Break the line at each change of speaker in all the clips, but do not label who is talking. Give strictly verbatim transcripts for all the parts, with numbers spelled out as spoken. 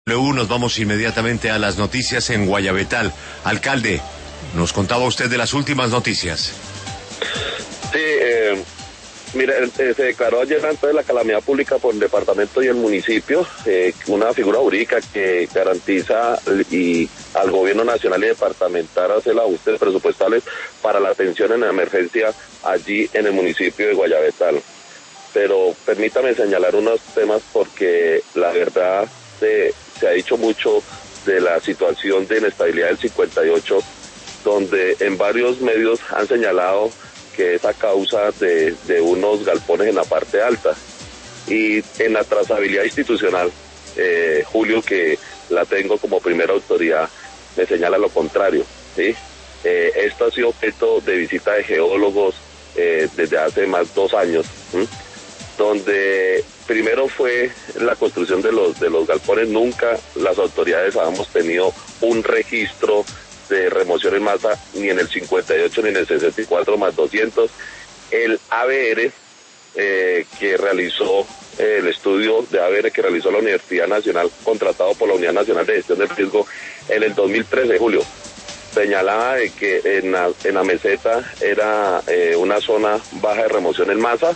Nos vamos inmediatamente a las noticias en Guayabetal. Alcalde, nos contaba usted de las últimas noticias.
Sí, eh, mira, eh, se declaró ayer antes de la calamidad pública por el departamento y el municipio, eh, una figura jurídica que garantiza y al gobierno nacional y departamental hacer los ajustes presupuestales para la atención en la emergencia allí en el municipio de Guayabetal. Pero permítame señalar unos temas porque la verdad se, se ha dicho mucho de la situación de inestabilidad del cincuenta y ocho, donde en varios medios han señalado que es a causa de, de unos galpones en la parte alta. Y en la trazabilidad institucional, eh, Julio, que la tengo como primera autoridad, me señala lo contrario, ¿sí? Eh, esto ha sido objeto de visita de geólogos eh, desde hace más de dos años, ¿sí? Donde primero fue la construcción de los de los galpones. Nunca las autoridades habíamos tenido un registro de remoción en masa, ni en el cincuenta y ocho ni en el sesenta y cuatro más doscientos. El A B R, eh, que realizó eh, el estudio de A B R que realizó la Universidad Nacional, contratado por la Unidad Nacional de Gestión del Riesgo en el dos mil trece, Julio, señalaba de que en la, en la meseta era eh, una zona baja de remoción en masa,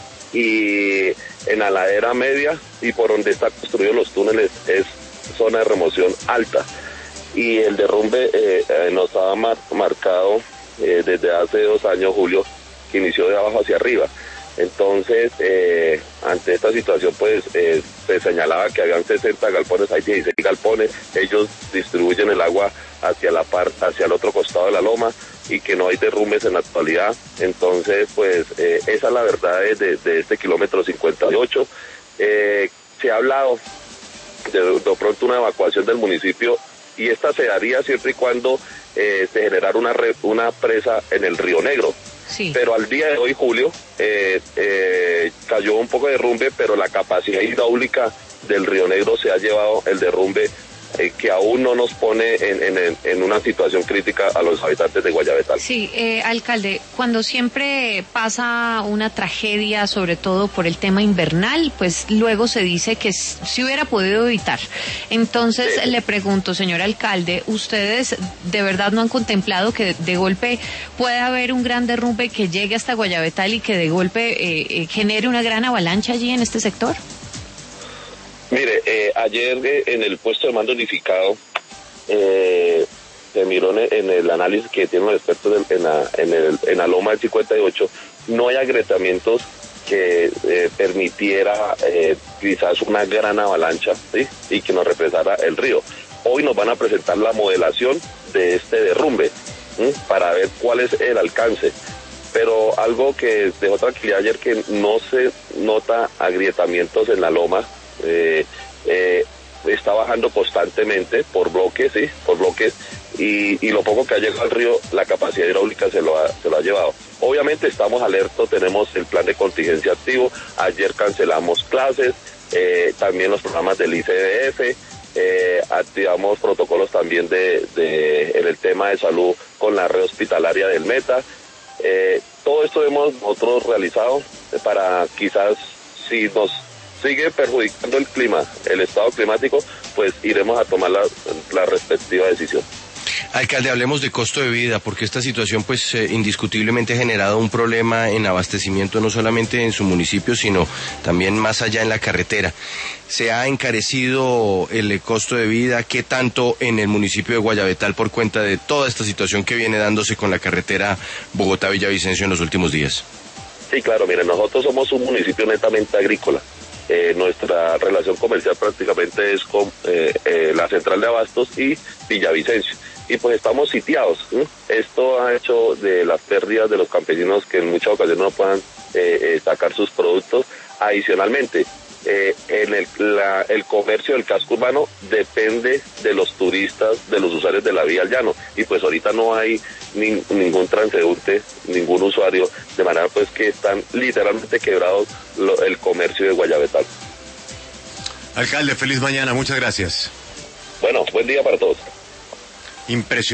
y en la ladera media y por donde está construidos los túneles es zona de remoción alta. Y el derrumbe eh, eh, nos estaba mar marcado eh, desde hace dos años, Julio, que inició de abajo hacia arriba. Entonces, eh, ante esta situación, pues, eh, se señalaba que habían sesenta galpones, hay dieciséis galpones, ellos distribuyen el agua hacia la parte, hacia el otro costado de la loma, y que no hay derrumbes en la actualidad. Entonces, pues, eh, esa es la verdad de, de, de este kilómetro cincuenta y ocho. Eh, se ha hablado de, de pronto una evacuación del municipio, y esta se daría siempre y cuando eh, se generara una, re, una presa en el Río Negro. Sí. Pero al día de hoy, Julio, eh, eh, cayó un poco de derrumbe, pero la capacidad hidráulica del Río Negro se ha llevado el derrumbe, eh, que aún no nos pone en, en, en una situación crítica a los habitantes de Guayabetal.
Sí, eh, alcalde, cuando siempre pasa una tragedia, sobre todo por el tema invernal, pues luego se dice que se hubiera podido evitar. Entonces, sí. Le pregunto, señor alcalde, ¿ustedes de verdad no han contemplado que de golpe puede haber un gran derrumbe que llegue hasta Guayabetal y que de golpe eh, eh, genere una gran avalancha allí en este sector?
Mire, eh, ayer eh, en el puesto de mando unificado eh, se miró en, en el análisis que tienen los expertos en, en, la, en, el, en la loma del cincuenta y ocho, no hay agrietamientos que eh, permitiera eh, quizás una gran avalancha, ¿sí? Y que nos represara el río. Hoy nos van a presentar la modelación de este derrumbe, ¿sí? Para ver cuál es el alcance. Pero algo que dejó tranquilidad ayer, que no se nota agrietamientos en la loma. Eh, eh, está bajando constantemente por bloques, sí, por bloques, y, y lo poco que ha llegado al río, la capacidad hidráulica se lo ha, se lo ha llevado. Obviamente estamos alertos, tenemos el plan de contingencia activo, ayer cancelamos clases, eh, también los programas del I C B F, eh, activamos protocolos también de, de en el tema de salud con la red hospitalaria del Meta. Eh, todo esto hemos nosotros realizado para quizás, si nos sigue perjudicando el clima, el estado climático, pues iremos a tomar la, la respectiva decisión.
Alcalde, hablemos de costo de vida, porque esta situación pues eh, indiscutiblemente ha generado un problema en abastecimiento no solamente en su municipio, sino también más allá en la carretera. ¿Se ha encarecido el costo de vida? ¿Qué tanto en el municipio de Guayabetal por cuenta de toda esta situación que viene dándose con la carretera Bogotá-Villavicencio en los últimos días?
Sí, claro, mire, nosotros somos un municipio netamente agrícola. Eh, nuestra relación comercial prácticamente es con eh, eh, la central de abastos y Villavicencio, y pues estamos sitiados, ¿sí? Esto ha hecho de las pérdidas de los campesinos que en muchas ocasiones no puedan eh, eh, sacar sus productos. Adicionalmente, eh, en el, la, el comercio del casco urbano depende de los turistas, de los usuarios de la vía al llano, y pues ahorita no hay ni, ningún transeúnte, ningún usuario, de manera pues que están literalmente quebrados lo, el comercio de Guayabetal.
Alcalde, feliz mañana, muchas gracias.
Bueno, buen día para todos.
Impresionante.